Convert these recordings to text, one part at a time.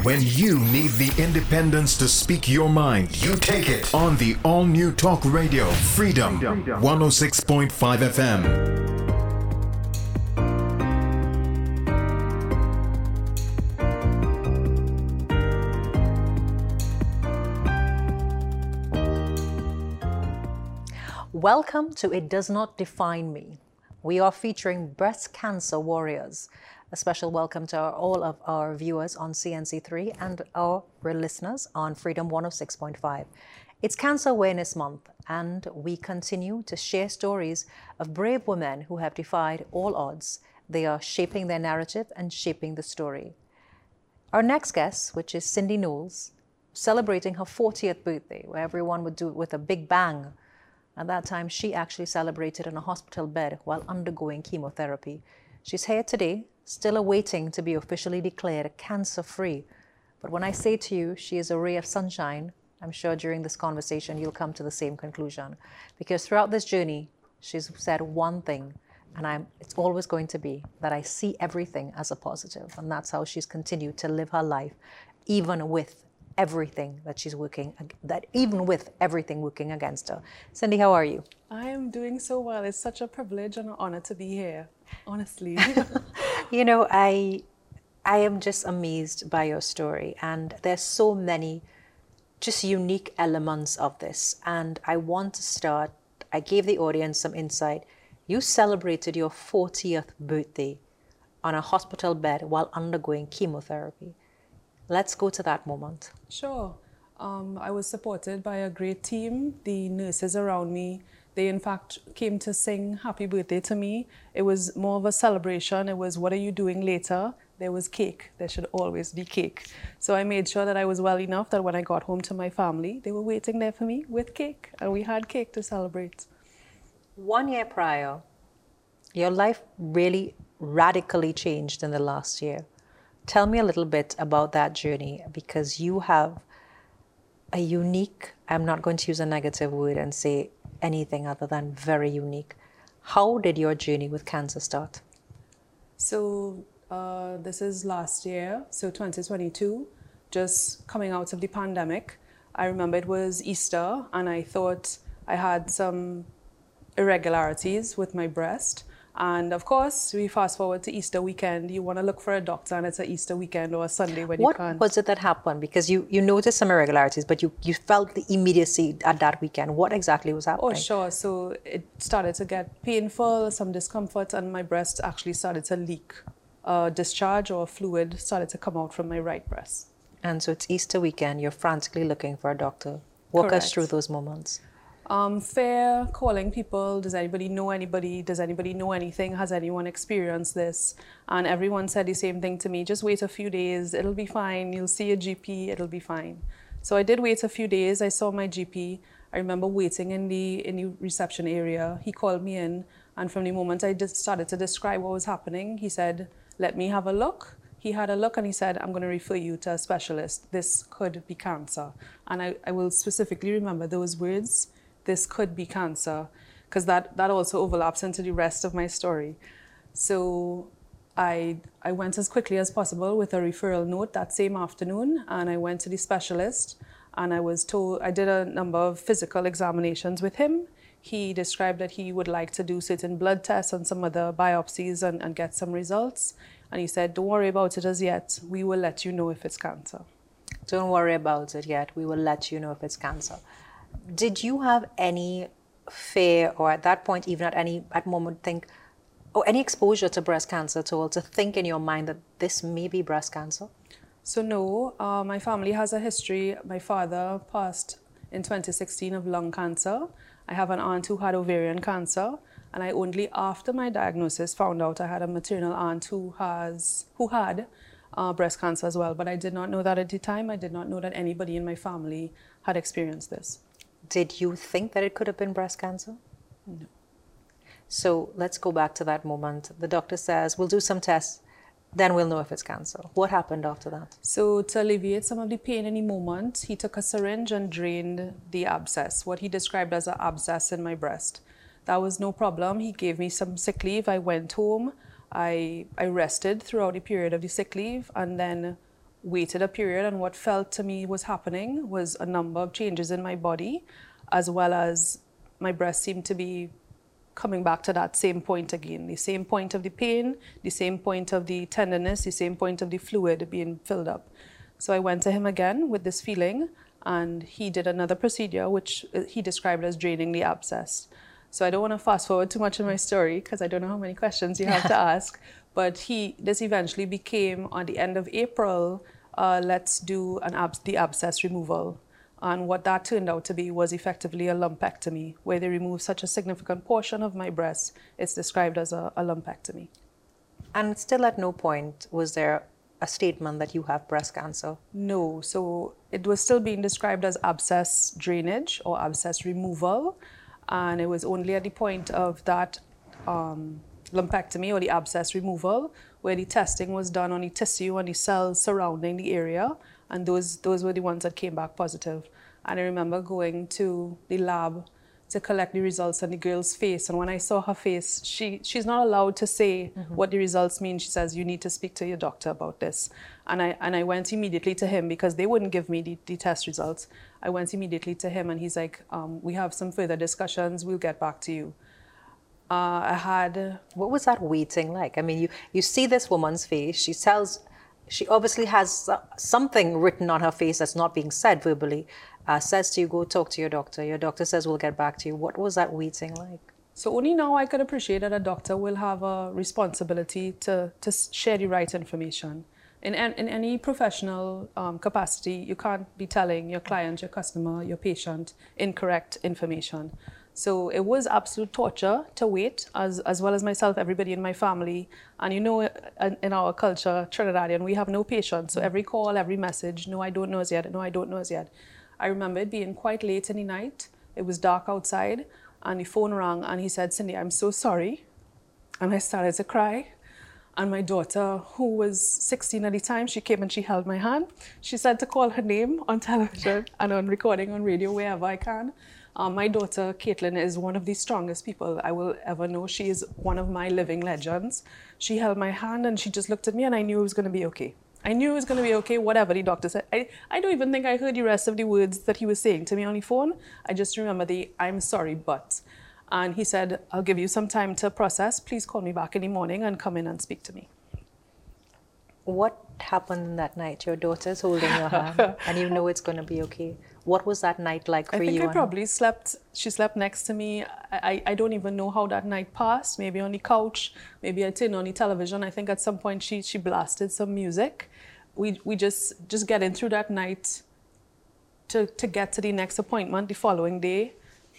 When you need the independence to speak your mind, you take it on the all-new talk radio, Freedom 106.5 FM. Welcome to It Does Not Define Me. We are featuring breast cancer warriors. A special welcome to all of our viewers on CNC3 and our listeners on Freedom 106.5. It's Cancer Awareness Month, and we continue to share stories of brave women who have defied all odds. They are shaping their narrative and shaping the story. Our next guest, which is Cindy Knowles, celebrating her 40th birthday, where everyone would do it with a big bang. At that time, she actually celebrated in a hospital bed while undergoing chemotherapy. She's here today, still awaiting to be officially declared cancer-free. But when I say to you, she is a ray of sunshine, I'm sure during this conversation, you'll come to the same conclusion. Because throughout this journey, she's said one thing, and it's always going to be that I see everything as a positive. And that's how she's continued to live her life, even with everything that she's working against her. Cindy, how are you? I am doing so well. It's such a privilege and an honor to be here, honestly. You know, I am just amazed by your story, and there's so many just unique elements of this. And I want to start, I gave the audience some insight. You celebrated your 40th birthday on a hospital bed while undergoing chemotherapy. Let's go to that moment. Sure. I was supported by a great team. The nurses around me, they in fact came to sing happy birthday to me. It was more of a celebration. It was, what are you doing later? There was cake. There should always be cake. So I made sure that I was well enough that when I got home to my family, they were waiting there for me with cake. And we had cake to celebrate. 1 year prior, your life really radically changed in the last year. Tell me a little bit about that journey, because you have a unique, I'm not going to use a negative word and say anything other than very unique. How did your journey with cancer start? So this is last year, so 2022, just coming out of the pandemic. I remember it was Easter and I thought I had some irregularities with my breast. And of course, we fast forward to Easter weekend. You want to look for a doctor, and it's an Easter weekend or a Sunday when you can't. What was it that happened? Because you noticed some irregularities, but you felt the immediacy at that weekend. What exactly was happening? Oh, sure. So it started to get painful, some discomfort, and my breast actually started to leak. Discharge or fluid started to come out from my right breast. And so it's Easter weekend. You're frantically looking for a doctor. Walk us through those moments. Fear, calling people, does anybody know anybody? Does anybody know anything? Has anyone experienced this? And everyone said the same thing to me, just wait a few days, it'll be fine, you'll see a GP, it'll be fine. So I did wait a few days, I saw my GP. I remember waiting in the reception area. He called me in, and from the moment I just started to describe what was happening, he said, let me have a look. He had a look and he said, I'm going to refer you to a specialist. This could be cancer. And I will specifically remember those words. This could be cancer, because that also overlaps into the rest of my story. So I went as quickly as possible with a referral note that same afternoon, and I went to the specialist, and I was told, I did a number of physical examinations with him. He described that he would like to do certain blood tests and some other biopsies and get some results. And he said, don't worry about it as yet. We will let you know if it's cancer. Don't worry about it yet. We will let you know if it's cancer. Did you have any fear, or at that point, even at moment, think, or any exposure to breast cancer at all, to think in your mind that this may be breast cancer? So no, my family has a history. My father passed in 2016 of lung cancer. I have an aunt who had ovarian cancer, and I only after my diagnosis found out I had a maternal aunt who had breast cancer as well. But I did not know that at the time. I did not know that anybody in my family had experienced this. Did you think that it could have been breast cancer? No. So let's go back to that moment. The doctor says, we'll do some tests, then we'll know if it's cancer. What happened after that? So to alleviate some of the pain in the moment, he took a syringe and drained the abscess, what he described as an abscess in my breast. That was no problem. He gave me some sick leave. I went home. I rested throughout the period of the sick leave, and then waited a period, and what felt to me was happening was a number of changes in my body, as well as my breast seemed to be coming back to that same point again, the same point of the pain, the same point of the tenderness, the same point of the fluid being filled up. So I went to him again with this feeling, and he did another procedure, which he described as draining the abscess. So I don't want to fast forward too much in my story because I don't know how many questions you have to ask. But this eventually became, on the end of April, let's do the abscess removal. And what that turned out to be was effectively a lumpectomy, where they removed such a significant portion of my breast. It's described as a lumpectomy. And still at no point was there a statement that you have breast cancer? No, so it was still being described as abscess drainage or abscess removal. And it was only at the point of that lumpectomy or the abscess removal where the testing was done on the tissue and the cells surrounding the area. And those were the ones that came back positive. And I remember going to the lab to collect the results on the girl's face. And when I saw her face, she's not allowed to say what the results mean. She says, you need to speak to your doctor about this. And I went immediately to him because they wouldn't give me the test results. I went immediately to him and he's like, we have some further discussions. We'll get back to you. What was that waiting like? I mean, you see this woman's face. She obviously has something written on her face that's not being said verbally. Says to you, go talk to your doctor. Your doctor says, we'll get back to you. What was that waiting like? So only now I could appreciate that a doctor will have a responsibility to share the right information. In any professional capacity, you can't be telling your client, your customer, your patient incorrect information. So it was absolute torture to wait, as well as myself, everybody in my family. And you know, in our culture, Trinidadian, we have no patience. So every call, every message, no, I don't know as yet, no, I don't know as yet. I remember it being quite late in the night. It was dark outside, and the phone rang, and he said, Cindy, I'm so sorry. And I started to cry. And my daughter, who was 16 at the time, she came and she held my hand. She said to call her name on television and on recording on radio, wherever I can. My daughter, Caitlin, is one of the strongest people I will ever know. She is one of my living legends. She held my hand and she just looked at me and I knew it was going to be okay. I knew it was going to be okay, whatever the doctor said. I don't even think I heard the rest of the words that he was saying to me on the phone. I just remember the, I'm sorry, but. And he said, I'll give you some time to process. Please call me back in the morning and come in and speak to me. What happened that night? Your daughter's holding your hand and you know it's going to be okay. What was that night like for you? I think I probably slept, she slept next to me. I don't even know how that night passed. Maybe on the couch, maybe I turned on the television. I think at some point she blasted some music. We just getting through that night to get to the next appointment the following day.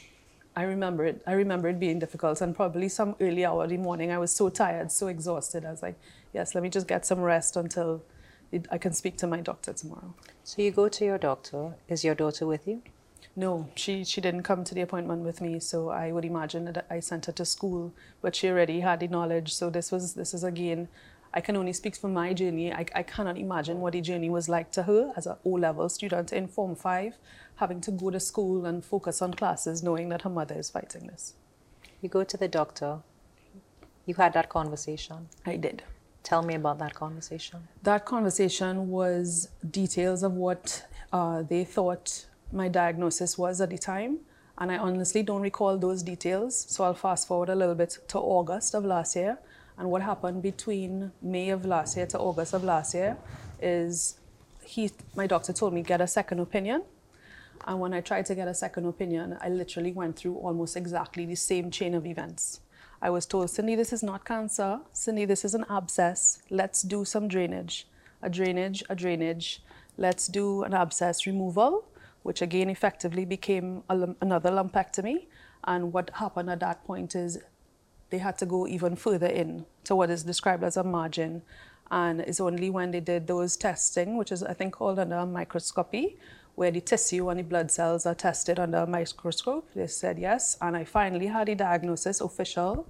I remember it being difficult, and probably some early hour of the morning I was so tired, so exhausted. I was like, yes, let me just get some rest until I can speak to my doctor tomorrow. So you go to your doctor. Is your daughter with you? No, she didn't come to the appointment with me, so I would imagine that I sent her to school, but she already had the knowledge. So this is again, I can only speak for my journey. I cannot imagine what the journey was like to her as an O-level student in Form 5, having to go to school and focus on classes, knowing that her mother is fighting this. You go to the doctor. You had that conversation. I did. Tell me about that conversation. That conversation was details of what they thought my diagnosis was at the time. And I honestly don't recall those details. So I'll fast forward a little bit to August of last year. And what happened between May of last year to August of last year is my doctor told me get a second opinion. And when I tried to get a second opinion, I literally went through almost exactly the same chain of events. I was told, Cindy, this is not cancer. Cindy, this is an abscess. Let's do some drainage. A drainage. Let's do an abscess removal, which again effectively became another lumpectomy. And what happened at that point is they had to go even further in to what is described as a margin. And it's only when they did those testing, which is I think called under a microscopy, where the tissue and the blood cells are tested under a microscope. They said yes, and I finally had a diagnosis, official,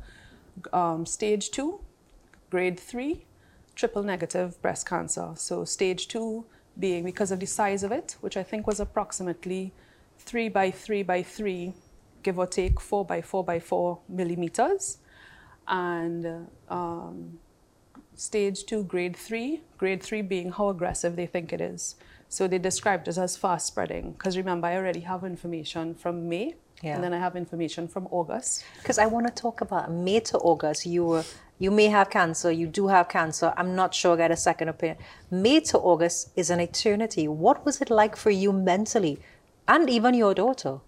stage 2, grade 3, triple negative breast cancer. So stage 2 being because of the size of it, which I think was approximately 3 by 3 by 3, give or take 4 by 4 by 4 millimeters. And stage 2, grade 3. Grade 3 being how aggressive they think it is. So they described it as fast spreading. Because remember, I already have information from May, and then I have information from August. Because I want to talk about May to August. You may have cancer, you do have cancer. I'm not sure, I got a second opinion. May to August is an eternity. What was it like for you mentally? And even your daughter?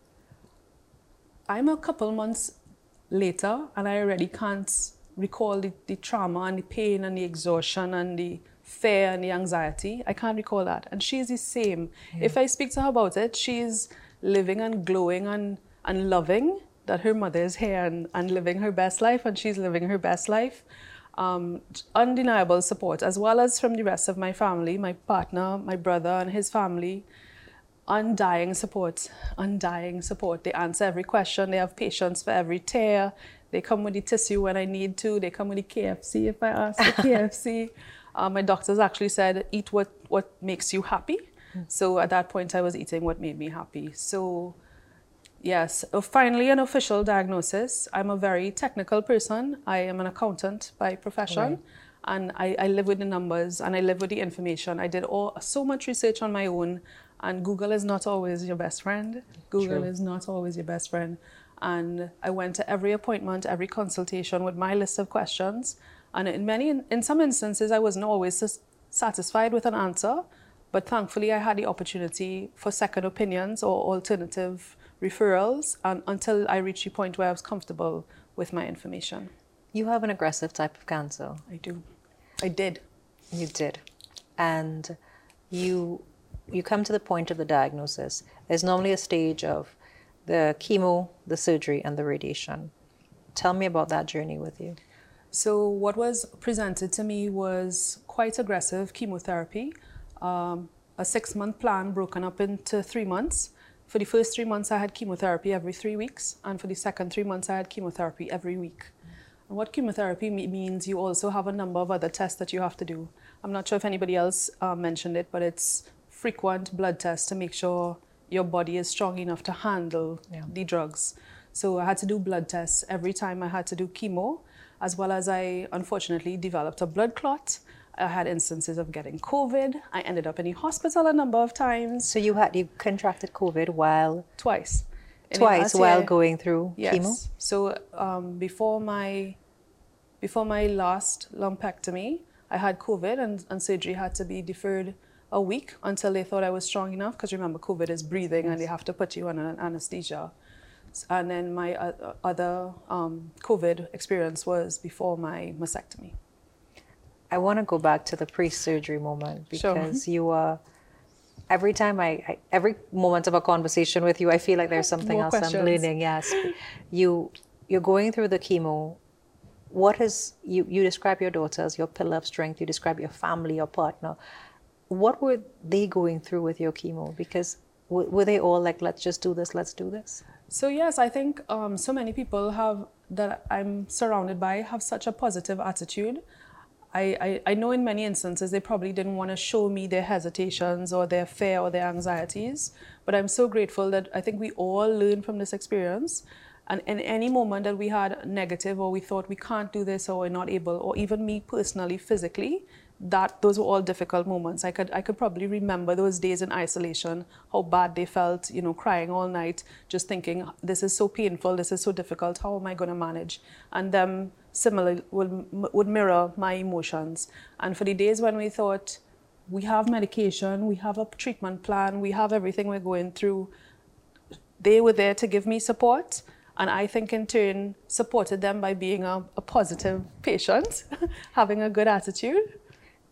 I'm a couple months later, and I already can't recall the trauma and the pain and the exhaustion and the fear and the anxiety. I can't recall that. And she's the same. If I speak to her about it, she's living and glowing and loving that her mother is here and living her best life, and she's living her best life. Undeniable support, as well as from the rest of my family, my partner, my brother and his family. Undying support, undying support. They answer every question. They have patience for every tear. They come with the tissue when I need to. They come with the KFC if I ask for KFC. My doctors actually said, eat what makes you happy. So at that point, I was eating what made me happy. So yes, finally an official diagnosis. I'm a very technical person. I am an accountant by profession. Right. And I live with the numbers and I live with the information. I did so much research on my own. And Google is not always your best friend. Google is not always your best friend. And I went to every appointment, every consultation with my list of questions. And in some instances, I wasn't always satisfied with an answer. But thankfully, I had the opportunity for second opinions or alternative referrals until I reached the point where I was comfortable with my information. You have an aggressive type of cancer. I do. I did. You did. And you come to the point of the diagnosis. There's normally a stage of the chemo, the surgery, and the radiation. Tell me about that journey with you. So what was presented to me was quite aggressive chemotherapy, a 6-month plan broken up into 3 months. For the first 3 months, I had chemotherapy every 3 weeks, and for the second 3 months, I had chemotherapy every week. And what chemotherapy means, you also have a number of other tests that you have to do. I'm not sure if anybody else mentioned it, but it's frequent blood tests to make sure your body is strong enough to handle the drugs. So I had to do blood tests every time I had to do chemo, as well as I unfortunately developed a blood clot. I had instances of getting COVID. I ended up in the hospital a number of times. So you contracted COVID while? Twice. Twice while going through chemo? So before my last lumpectomy, I had COVID and surgery had to be deferred a week until they thought I was strong enough, because remember, COVID is breathing and they have to put you on an anesthesia. And then my other COVID experience was before my mastectomy. I want to go back to the pre-surgery moment, because you are, every time every moment of a conversation with you, I feel like there's something else I'm learning. Yes. You're going through the chemo. What is, you describe your daughter as your pillar of strength. You describe your family, your partner. What were they going through with your chemo? Because were they all like, let's just do this, let's do this? So yes, I think so many people that I'm surrounded by have such a positive attitude. I know in many instances they probably didn't want to show me their hesitations or their fear or their anxieties, but I'm so grateful that I think we all learn from this experience. And in any moment that we had negative, or we thought we can't do this, or we're not able, or even me personally, physically, those were all difficult moments. I could probably remember those days in isolation, how bad they felt, crying all night, just thinking, this is so painful, this is so difficult, how am I going to manage? And them similarly would mirror my emotions. And for the days when we thought, we have medication, we have a treatment plan, we have everything we're going through, they were there to give me support. And I think in turn supported them by being a positive patient, having a good attitude.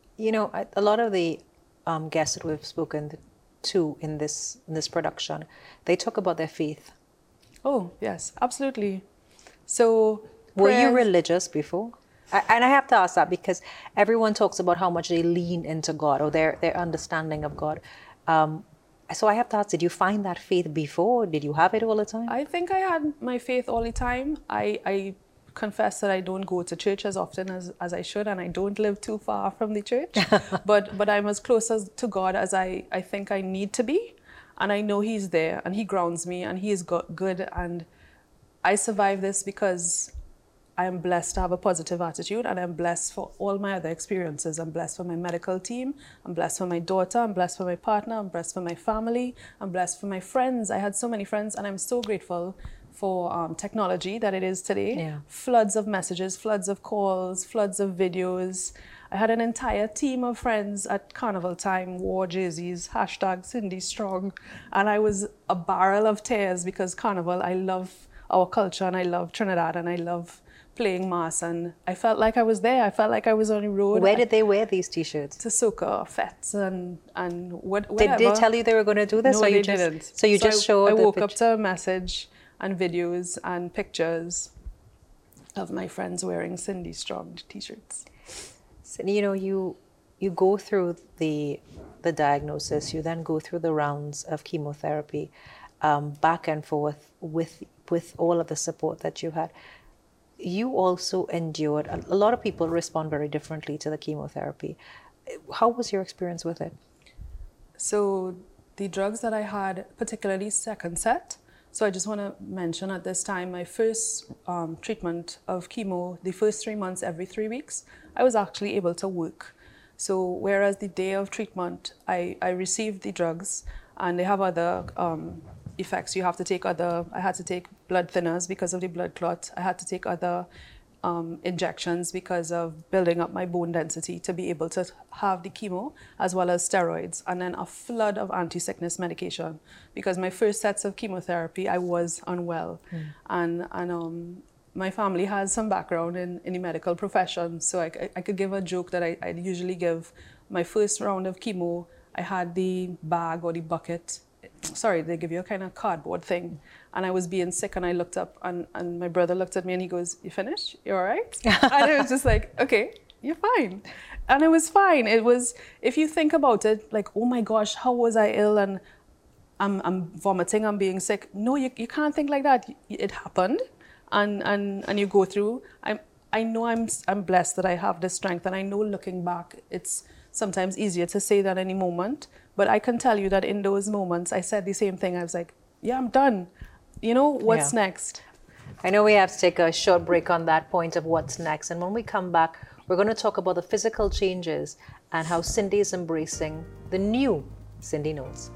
A lot of the guests that we've spoken to in this production, they talk about their faith. Oh, yes, absolutely. So, were you religious before? And I have to ask that because everyone talks about how much they lean into God or their understanding of God. So I have to ask, did you find that faith before? Did you have it all the time? I think I had my faith all the time. I confess that I don't go to church as often as I should, and I don't live too far from the church. but I'm as close to God as I think I need to be. And I know He's there, and He grounds me, and He is good. And I survive this because I am blessed to have a positive attitude, and I'm blessed for all my other experiences. I'm blessed for my medical team. I'm blessed for my daughter. I'm blessed for my partner. I'm blessed for my family. I'm blessed for my friends. I had so many friends, and I'm so grateful for technology that it is today. Yeah. Floods of messages, floods of calls, floods of videos. I had an entire team of friends at carnival time, wore jerseys, hashtag Cindy Strong. And I was a barrel of tears because carnival, I love our culture and I love Trinidad and I love playing mass, and I felt like I was there. I felt like I was on the road. Where did they wear these T-shirts? To soca, fets, and whatever. Did they tell you they were going to do this? No, or they you just, didn't. So you just showed I the woke up to a message and videos and pictures of my friends wearing Cindy Strong T-shirts. So, you know, you go through the diagnosis. You then go through the rounds of chemotherapy, back and forth with all of the support that you had. You also endured, a lot of people respond very differently to the chemotherapy. How was your experience with it? So the drugs that I had, particularly second set, so I just want to mention at this time, my first treatment of chemo, the first 3 months, every 3 weeks, I was actually able to work. So whereas the day of treatment, I received the drugs and they have other effects. You have to take I had to take blood thinners because of the blood clot. I had to take other injections because of building up my bone density to be able to have the chemo, as well as steroids, and then a flood of anti-sickness medication. Because my first sets of chemotherapy, I was unwell. And my family has some background in the medical profession, so I could give a joke that I usually give. My first round of chemo, I had the bag or the bucket. Sorry, they give you a kind of cardboard thing. And I was being sick and I looked up and my brother looked at me and he goes, "You finished? You all right?" And it was just like, okay, you're fine. And it was fine. It was, if you think about it, like, oh my gosh, how was I ill and I'm vomiting, I'm being sick. No, you can't think like that. It happened and you go through. I know I'm blessed that I have this strength, and I know looking back, it's sometimes easier to say that in a moment, but I can tell you that in those moments, I said the same thing. I was like, yeah, I'm done. You know, what's next? I know we have to take a short break on that point of what's next. And when we come back, we're going to talk about the physical changes and how Cindy is embracing the new Cindy Knowles.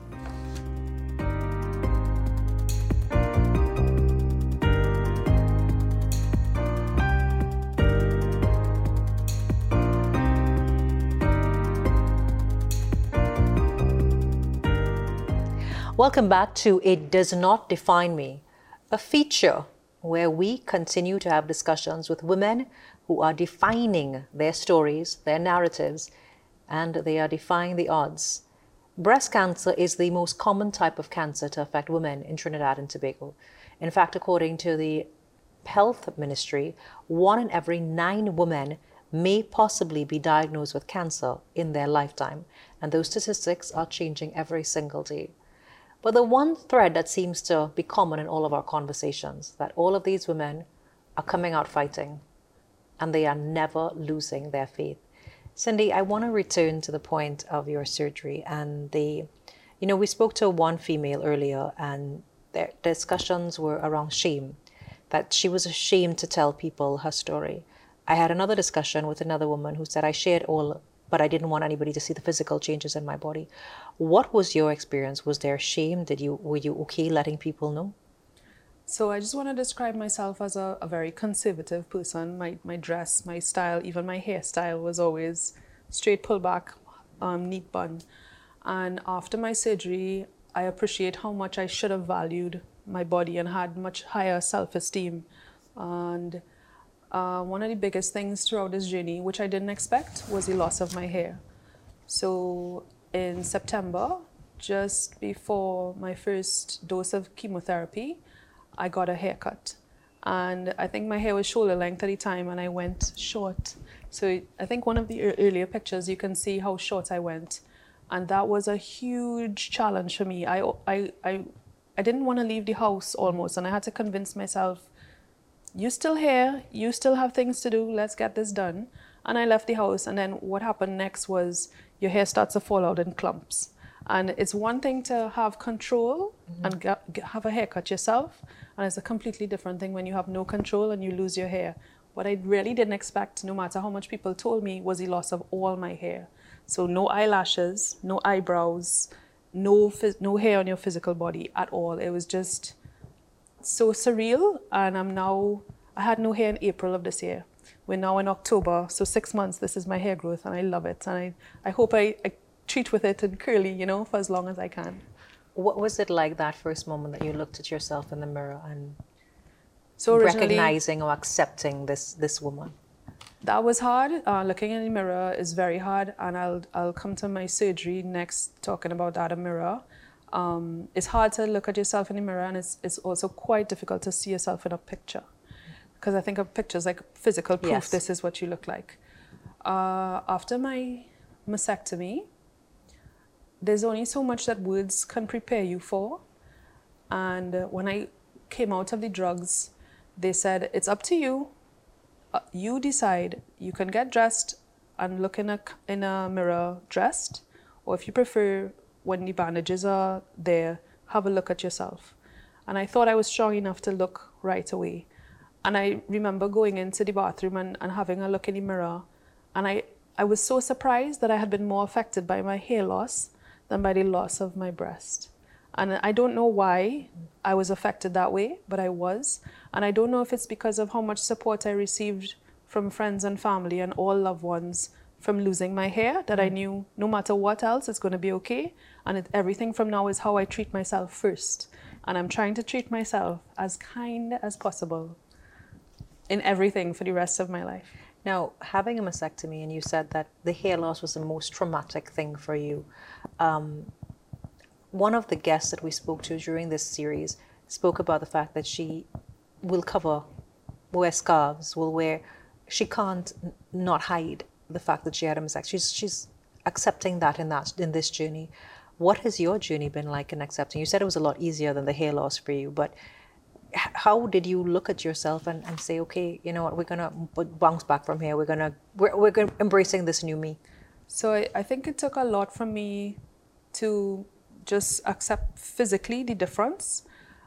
Welcome back to It Does Not Define Me, a feature where we continue to have discussions with women who are defining their stories, their narratives, and they are defying the odds. Breast cancer is the most common type of cancer to affect women in Trinidad and Tobago. In fact, according to the Health Ministry, 1 in every 9 women may possibly be diagnosed with cancer in their lifetime, and those statistics are changing every single day. But the one thread that seems to be common in all of our conversations, that all of these women are coming out fighting and they are never losing their faith. Cindy, I want to return to the point of your surgery and we spoke to one female earlier and their discussions were around shame, that she was ashamed to tell people her story. I had another discussion with another woman who said, I shared all, but I didn't want anybody to see the physical changes in my body. What was your experience? Was there shame? Were you okay letting people know? So I just want to describe myself as a very conservative person. My dress, my style, even my hairstyle was always straight pull back, neat bun. And after my surgery, I appreciate how much I should have valued my body and had much higher self-esteem. And one of the biggest things throughout this journey, which I didn't expect, was the loss of my hair. So in September, just before my first dose of chemotherapy, I got a haircut. And I think my hair was shoulder length at the time and I went short. So I think one of the earlier pictures, you can see how short I went. And that was a huge challenge for me. I didn't want to leave the house almost, and I had to convince myself, you're still here, you still have things to do, let's get this done. And I left the house, and then what happened next was your hair starts to fall out in clumps. And it's one thing to have control and have a haircut yourself, and it's a completely different thing when you have no control and you lose your hair. What I really didn't expect, no matter how much people told me, was the loss of all my hair. So no eyelashes, no eyebrows, no hair on your physical body at all. It was just so surreal. And I had no hair in April of this year. We're now in October, so 6 months, this is my hair growth, and I love it. And I hope I treat with it and curly, you know, for as long as I can. What was it like that first moment that you looked at yourself in the mirror and so recognizing or accepting this woman? That was hard. Looking in the mirror is very hard, and I'll come to my surgery next talking about that, a mirror. It's hard to look at yourself in the mirror, and it's also quite difficult to see yourself in a picture. Because I think of pictures like physical proof, yes. This is what you look like. After my mastectomy, there's only so much that words can prepare you for. And when I came out of the drugs, they said, it's up to you. You decide. You can get dressed and look in a mirror dressed, or if you prefer, when the bandages are there, have a look at yourself. And I thought I was strong enough to look right away. And I remember going into the bathroom and having a look in the mirror. And I was so surprised that I had been more affected by my hair loss than by the loss of my breast. And I don't know why I was affected that way, but I was. And I don't know if it's because of how much support I received from friends and family and all loved ones from losing my hair, that I knew no matter what else, it's going to be okay. And everything from now is how I treat myself first. And I'm trying to treat myself as kind as possible in everything for the rest of my life. Now, having a mastectomy, and you said that the hair loss was the most traumatic thing for you. One of the guests that we spoke to during this series spoke about the fact that she will wear scarves, she can't not hide the fact that she had a mastectomy. She's accepting that in this journey. What has your journey been like in accepting? You said it was a lot easier than the hair loss for you, but how did you look at yourself and say, okay, you know what, we're gonna bounce back from here. We're gonna embracing this new me. So I think it took a lot from me to just accept physically the difference.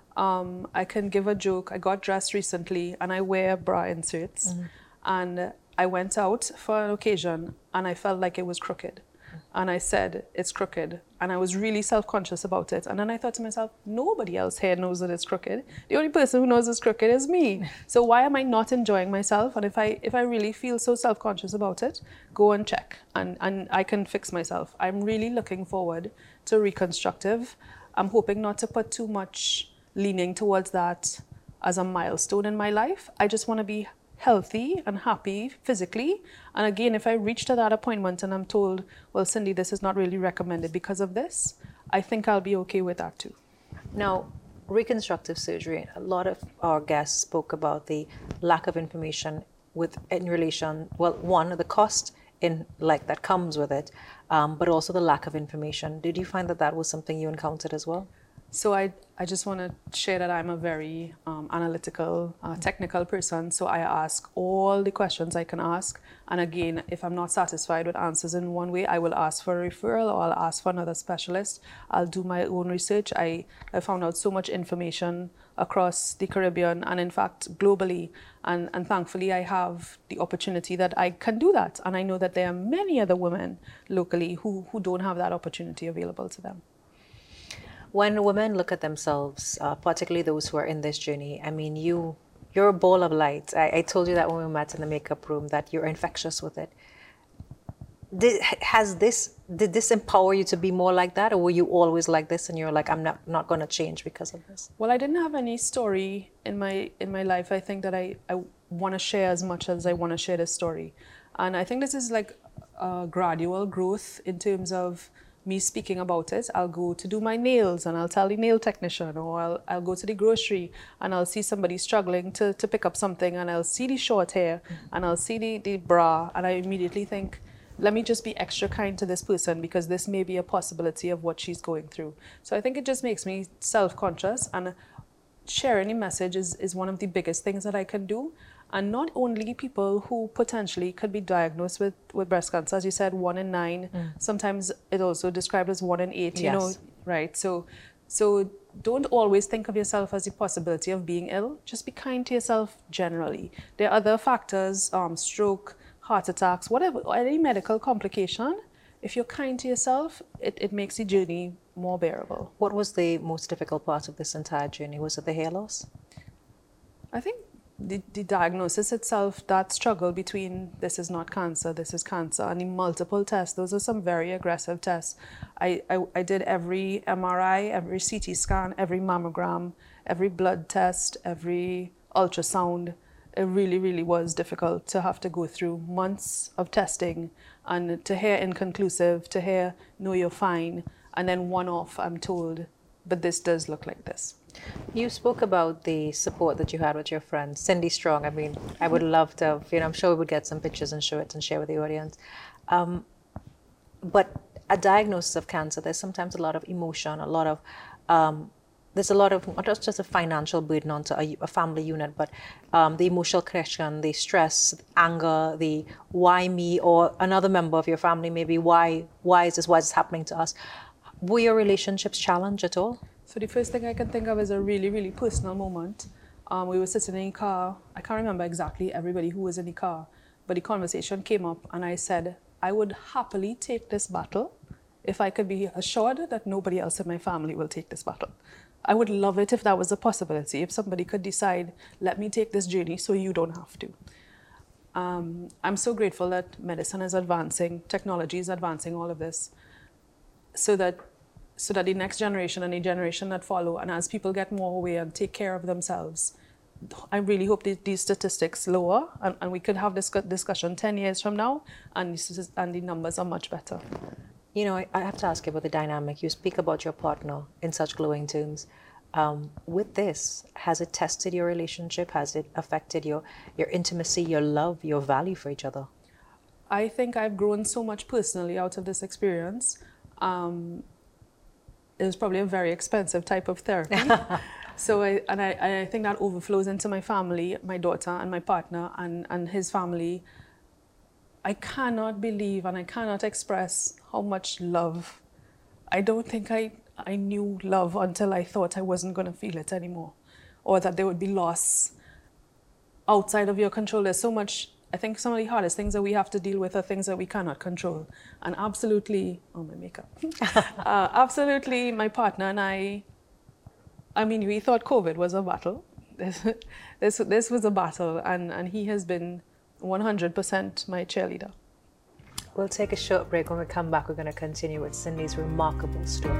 I can give a joke. I got dressed recently and I wear bra inserts, and I went out for an occasion and I felt like it was crooked. And I said, it's crooked. And I was really self-conscious about it. And then I thought to myself, nobody else here knows that it's crooked. The only person who knows it's crooked is me. So why am I not enjoying myself? And if I really feel so self-conscious about it, go and check. And I can fix myself. I'm really looking forward to reconstructive. I'm hoping not to put too much leaning towards that as a milestone in my life. I just want to be healthy and happy physically. And again, if I reach to that appointment and I'm told, well, Cindy, this is not really recommended because of this, I think I'll be okay with that too. Now, reconstructive surgery, a lot of our guests spoke about the lack of information in relation, well, one, the cost that comes with it, but also the lack of information. Did you find that was something you encountered as well? So I just want to share that I'm a very analytical, technical person. So I ask all the questions I can ask. And again, if I'm not satisfied with answers in one way, I will ask for a referral or I'll ask for another specialist. I'll do my own research. I found out so much information across the Caribbean and in fact globally. And thankfully I have the opportunity that I can do that. And I know that there are many other women locally who don't have that opportunity available to them. When women look at themselves, particularly those who are in this journey, I mean, you're a ball of light. I told you that when we met in the makeup room that you're infectious with it. Did this empower you to be more like that, or were you always like this and you're like, I'm not going to change because of this? Well, I didn't have any story in my life. I think that I want to share as much as I want to share this story. And I think this is like a gradual growth in terms of me speaking about it. I'll go to do my nails and I'll tell the nail technician, or I'll go to the grocery and I'll see somebody struggling to pick up something and I'll see the short hair and I'll see the bra and I immediately think, let me just be extra kind to this person because this may be a possibility of what she's going through. So I think it just makes me self-conscious, and sharing a message is one of the biggest things that I can do. And not only people who potentially could be diagnosed with breast cancer, as you said, 1 in 9. Sometimes it also described as 1 in 8, you know, right? So don't always think of yourself as the possibility of being ill. Just be kind to yourself generally. There are other factors, stroke, heart attacks, whatever, any medical complication. If you're kind to yourself, it makes the journey more bearable. What was the most difficult part of this entire journey? Was it the hair loss? I think the diagnosis itself, that struggle between this is not cancer, this is cancer, and the multiple tests, those are some very aggressive tests. I did every MRI, every CT scan, every mammogram, every blood test, every ultrasound. It really, really was difficult to have to go through months of testing and to hear inconclusive, to hear, no, you're fine, and then one off, I'm told, but this does look like this. You spoke about the support that you had with your friend, Cindy Strong. I mean, I would love to, I'm sure we would get some pictures and show it and share with the audience. But a diagnosis of cancer, there's sometimes a lot of emotion, there's a lot of, not just a financial burden onto a family unit, but the emotional connection, the stress, anger, the why me, or another member of your family, maybe why is this happening to us? Were your relationships challenged at all? So the first thing I can think of is a really, really personal moment. We were sitting in a car. I can't remember exactly everybody who was in the car, but the conversation came up and I said, I would happily take this battle if I could be assured that nobody else in my family will take this battle. I would love it if that was a possibility, if somebody could decide, let me take this journey so you don't have to. I'm so grateful that medicine is advancing, technology is advancing all of this, so that the next generation and the generation that follow, and as people get more aware and take care of themselves, I really hope that these statistics lower and we could have this discussion 10 years from now and the numbers are much better. You know, I have to ask you about the dynamic. You speak about your partner in such glowing terms. With this, has it tested your relationship? Has it affected your intimacy, your love, your value for each other? I think I've grown so much personally out of this experience. It was probably a very expensive type of therapy. So I think that overflows into my family, my daughter and my partner and his family. I cannot believe and I cannot express how much love. I don't think I knew love until I thought I wasn't going to feel it anymore, or that there would be loss outside of your control. There's so much. I think some of the hardest things that we have to deal with are things that we cannot control. And absolutely, oh, my makeup. Absolutely, my partner and I mean, we thought COVID was a battle. This was a battle, and he has been 100% my cheerleader. We'll take a short break. When we come back, we're going to continue with Cindy's remarkable story.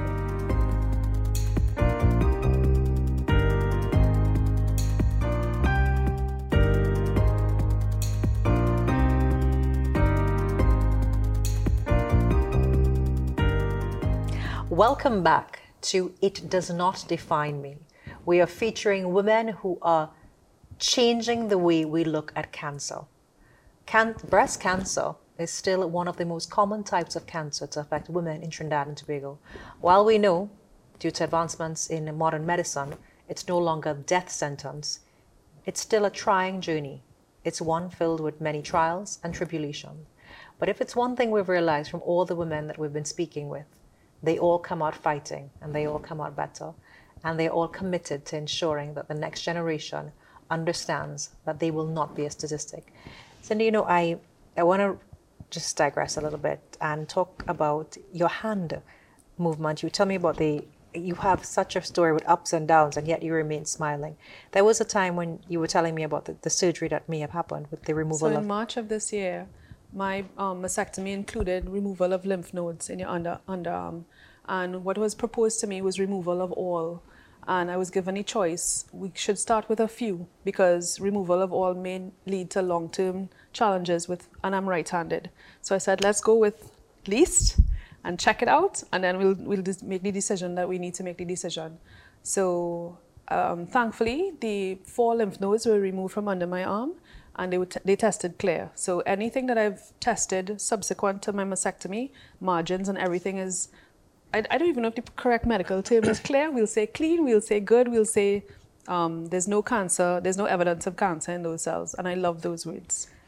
Welcome back to It Does Not Define Me. We are featuring women who are changing the way we look at cancer. Breast cancer is still one of the most common types of cancer to affect women in Trinidad and Tobago. While we know, due to advancements in modern medicine, it's no longer a death sentence, it's still a trying journey. It's one filled with many trials and tribulations. But if it's one thing we've realized from all the women that we've been speaking with, they all come out fighting and they all come out better. And they're all committed to ensuring that the next generation understands that they will not be a statistic. Cindy, you know, I want to just digress a little bit and talk about your hand movement. You tell me about you have such a story with ups and downs, and yet you remain smiling. There was a time when you were telling me about the surgery that may have happened with the removal of... So in March of this year, my mastectomy included removal of lymph nodes in your underarm. And what was proposed to me was removal of all. And I was given a choice. We should start with a few because removal of all may lead to long-term challenges and I'm right-handed. So I said, let's go with least and check it out, and then we'll make the decision that we need to make the decision. So thankfully, the 4 lymph nodes were removed from under my arm, and they tested clear. So anything that I've tested subsequent to my mastectomy, margins and everything is, I don't even know if the correct medical term is clear. We'll say clean, we'll say good, we'll say there's no cancer, there's no evidence of cancer in those cells, and I love those words.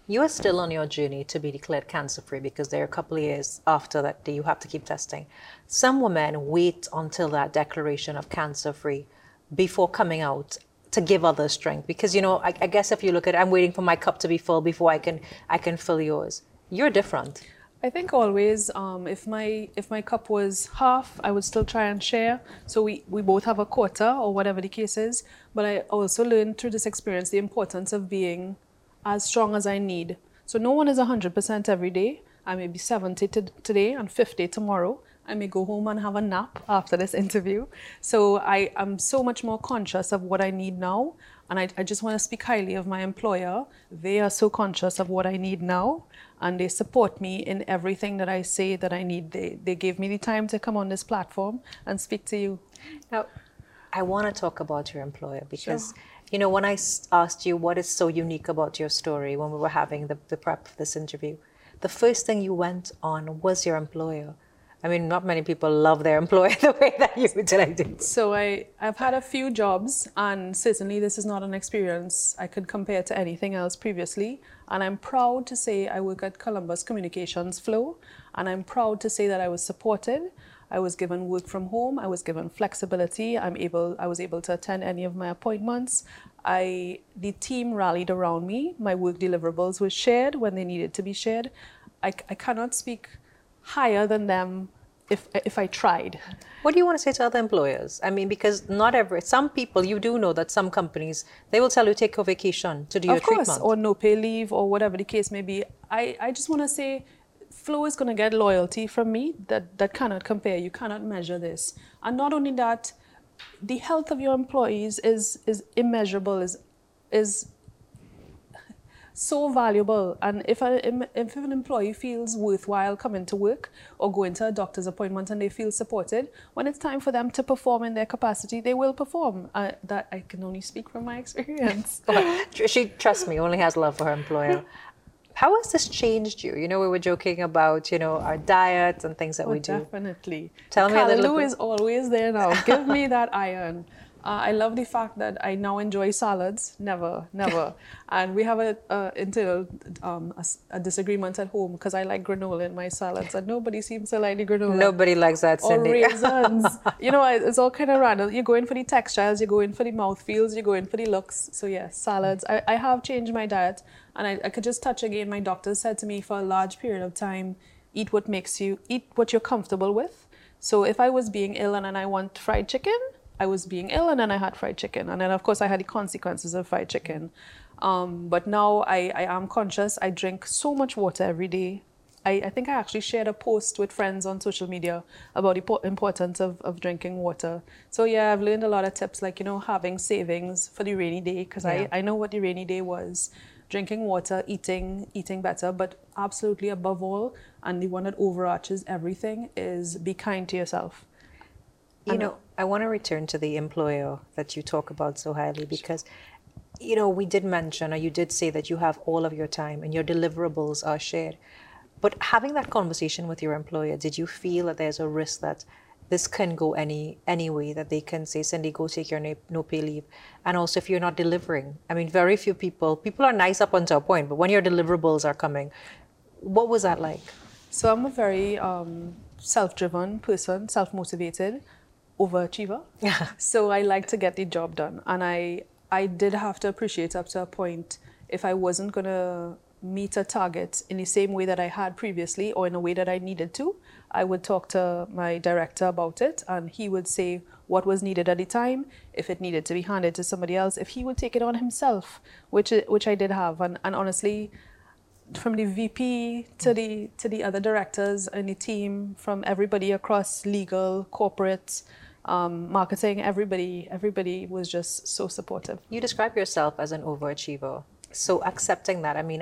You are still on your journey to be declared cancer-free because there are a couple of years after that you have to keep testing. Some women wait until that declaration of cancer-free before coming out to give others strength. Because, you know, I guess if you look at it, I'm waiting for my cup to be full before I can fill yours. You're different. I think always, if my cup was half, I would still try and share. So we both have a quarter or whatever the case is. But I also learned through this experience the importance of being as strong as I need. So no one is 100% every day. I may be 70 today and 50 tomorrow. I may go home and have a nap after this interview. So I am so much more conscious of what I need now. And I just want to speak highly of my employer. They are so conscious of what I need now. And they support me in everything that I say that I need. They gave me the time to come on this platform and speak to you. Now, I want to talk about your employer because, Sure. you know, when I asked you what is so unique about your story when we were having the prep for this interview, the first thing you went on was your employer. I mean, not many people love their employer the way that you did. So I've had a few jobs, and certainly this is not an experience I could compare to anything else previously. And I'm proud to say I work at Columbus Communications Flow, and I'm proud to say that I was supported. I was given work from home. I was given flexibility. I was able to attend any of my appointments. The team rallied around me. My work deliverables were shared when they needed to be shared. I cannot speak higher than them if I tried. What do you want to say to other employers? I mean, because some people, you do know that some companies, they will tell you take a vacation to do your treatment. Of course, or no pay leave or whatever the case may be. I just want to say, Flow is going to get loyalty from me that cannot compare. You cannot measure this. And not only that, the health of your employees is immeasurable, is so valuable. And if an employee feels worthwhile coming to work or going to a doctor's appointment and they feel supported, when it's time for them to perform in their capacity, they will perform. That I can only speak from my experience. She, trust me, only has love for her employer. How has this changed you? You know, we were joking about, you know, our diet and things that we do. Definitely. Tell me a little bit. Callaloo is always there now. Give me that iron. I love the fact that I now enjoy salads. Never. And we have a disagreement at home because I like granola in my salads, and nobody seems to like the granola. Nobody likes that, Cindy. Or raisins. You know, it's all kind of random. You go in for the textures, you go in for the mouthfeels, you go in for the looks. So yes, salads. I have changed my diet, and I could just touch again. My doctor said to me for a large period of time, eat what you're comfortable with. So if I was being ill and I want fried chicken, I was being ill and then I had fried chicken. And then, of course, I had the consequences of fried chicken. But now I am conscious. I drink so much water every day. I think I actually shared a post with friends on social media about the importance of drinking water. So, yeah, I've learned a lot of tips, like, you know, having savings for the rainy day, because I know what the rainy day was. Drinking water, eating better, but absolutely above all, and the one that overarches everything, is be kind to yourself. You know, I want to return to the employer that you talk about so highly because, you know, we did mention, or you did say that you have all of your time and your deliverables are shared. But having that conversation with your employer, did you feel that there's a risk that this can go any way, that they can say, Cindy, go take your no pay leave? And also if you're not delivering, I mean, very few people are nice up until a point, but when your deliverables are coming, what was that like? So I'm a very self-driven person, self-motivated, overachiever. So I like to get the job done. And I did have to appreciate up to a point, if I wasn't going to meet a target in the same way that I had previously or in a way that I needed to, I would talk to my director about it, and he would say what was needed at the time, if it needed to be handed to somebody else, if he would take it on himself, which I did have. And honestly, from the VP to the other directors in the team, from everybody across legal, corporate, marketing, everybody was just so supportive. You describe yourself as an overachiever. So accepting that, I mean,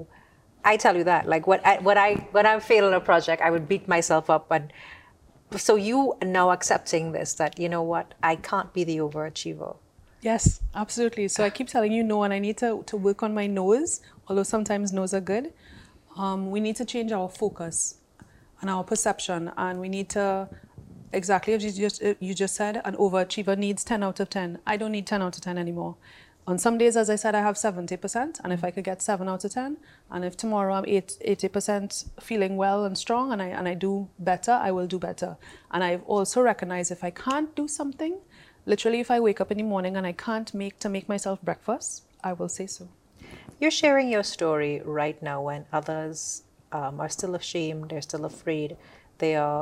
I tell you that, like when I fail on a project, I would beat myself up. And so you are now accepting this, that, you know what, I can't be the overachiever. Yes, absolutely. So I keep telling you no, and I need to work on my no's, although sometimes no's are good. We need to change our focus and our perception, and we need to, exactly as you just said, an overachiever needs 10 out of 10. I don't need 10 out of 10 anymore. On some days, as I said, I have 70%, and if I could get 7 out of 10, and if tomorrow I'm 80% feeling well and strong, and I do better, I will do better. And I've also recognized if I can't do something, literally if I wake up in the morning and I can't make myself breakfast, I will say so. You're sharing your story right now when others are still ashamed, they're still afraid, they are,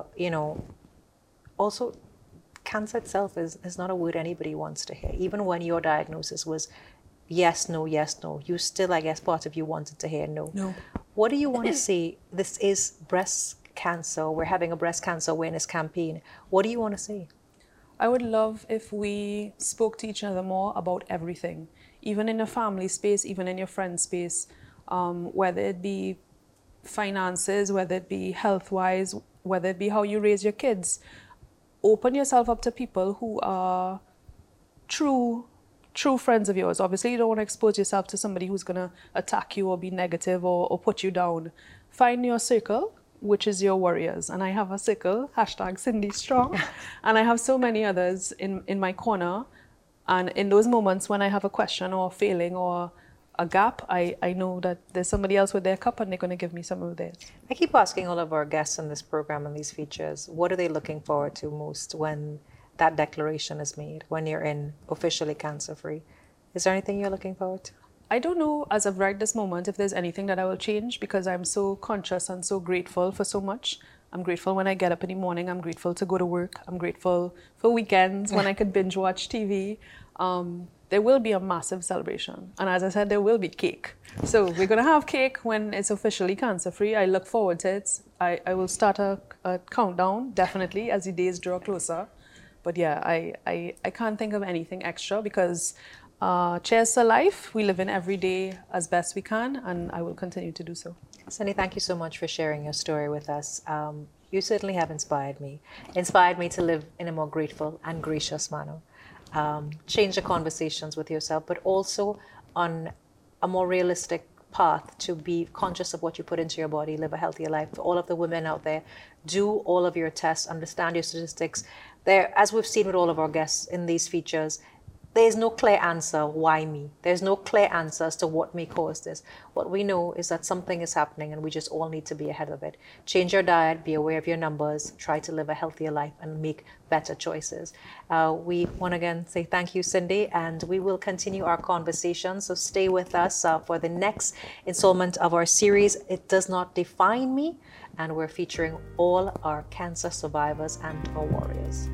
also cancer itself is not a word anybody wants to hear. Even when your diagnosis was yes, no, you still, I guess, part of you wanted to hear no. No. What do you want to say? This is breast cancer. We're having a breast cancer awareness campaign. What do you want to say? I would love if we spoke to each other more about everything, even in a family space, even in your friend space, whether it be finances, whether it be health-wise, whether it be how you raise your kids. Open yourself up to people who are true friends of yours. Obviously, you don't want to expose yourself to somebody who's going to attack you or be negative or put you down. Find your circle, which is your warriors. And I have a circle, #CindyStrong. And I have so many others in my corner. And in those moments when I have a question or a failing or a gap, I know that there's somebody else with their cup and they're going to give me some of theirs. I keep asking all of our guests in this program and these features, what are they looking forward to most when that declaration is made, when you're in officially cancer-free? Is there anything you're looking forward to? I don't know as of right this moment if there's anything that I will change, because I'm so conscious and so grateful for so much. I'm grateful when I get up in the morning. I'm grateful to go to work. I'm grateful for weekends when I could binge watch TV. There will be a massive celebration. And as I said, there will be cake. So we're going to have cake when it's officially cancer-free. I look forward to it. I will start a countdown, definitely, as the days draw closer. But yeah, I can't think of anything extra because cheers to life. We live in every day as best we can, and I will continue to do so. Cindy, thank you so much for sharing your story with us. You certainly have inspired me to live in a more grateful and gracious manner. Change the conversations with yourself, but also on a more realistic path to be conscious of what you put into your body, live a healthier life. For all of the women out there, do all of your tests, understand your statistics. There, as we've seen with all of our guests in these features, there's no clear answer, why me? There's no clear answer as to what may cause this. What we know is that something is happening and we just all need to be ahead of it. Change your diet, be aware of your numbers, try to live a healthier life and make better choices. We want to again say thank you, Cindy, and we will continue our conversation. So stay with us for the next installment of our series, It Does Not Define Me, and we're featuring all our cancer survivors and our warriors.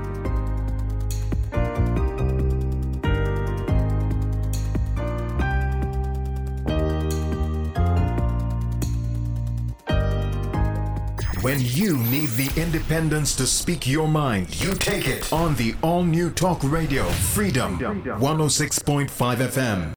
When you need the independence to speak your mind, you take it on the all-new talk radio, Freedom 106.5 FM.